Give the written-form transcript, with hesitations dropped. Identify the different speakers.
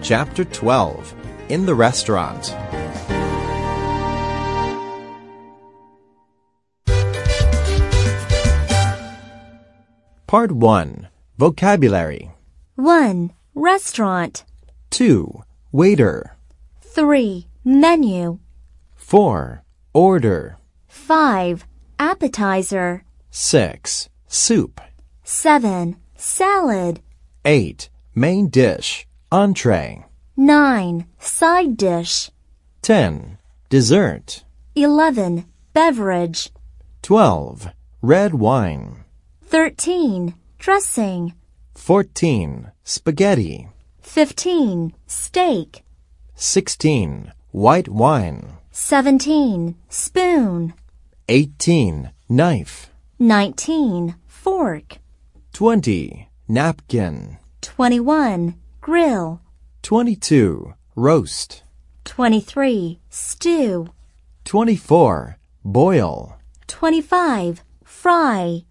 Speaker 1: Chapter 12. In the Restaurant. Part 1. Vocabulary.
Speaker 2: 1. Restaurant.
Speaker 1: 2. Waiter.
Speaker 2: 3. Menu.
Speaker 1: 4. Order.
Speaker 2: 5. Appetizer.
Speaker 1: 6. Soup.
Speaker 2: 7. Salad.
Speaker 1: 8. Main dish. Entree.
Speaker 2: 9. Side dish.
Speaker 1: 10. Dessert.
Speaker 2: 11. Beverage.
Speaker 1: 12. Red wine.
Speaker 2: 13. Dressing.
Speaker 1: 14. Spaghetti.
Speaker 2: 15. Steak.
Speaker 1: 16. White wine.
Speaker 2: 17. Spoon.
Speaker 1: 18. Knife.
Speaker 2: 19. Fork.
Speaker 1: 20. Napkin.
Speaker 2: 21. Grill.
Speaker 1: 22. Roast.
Speaker 2: 23. Stew.
Speaker 1: 24. Boil.
Speaker 2: 25. Fry.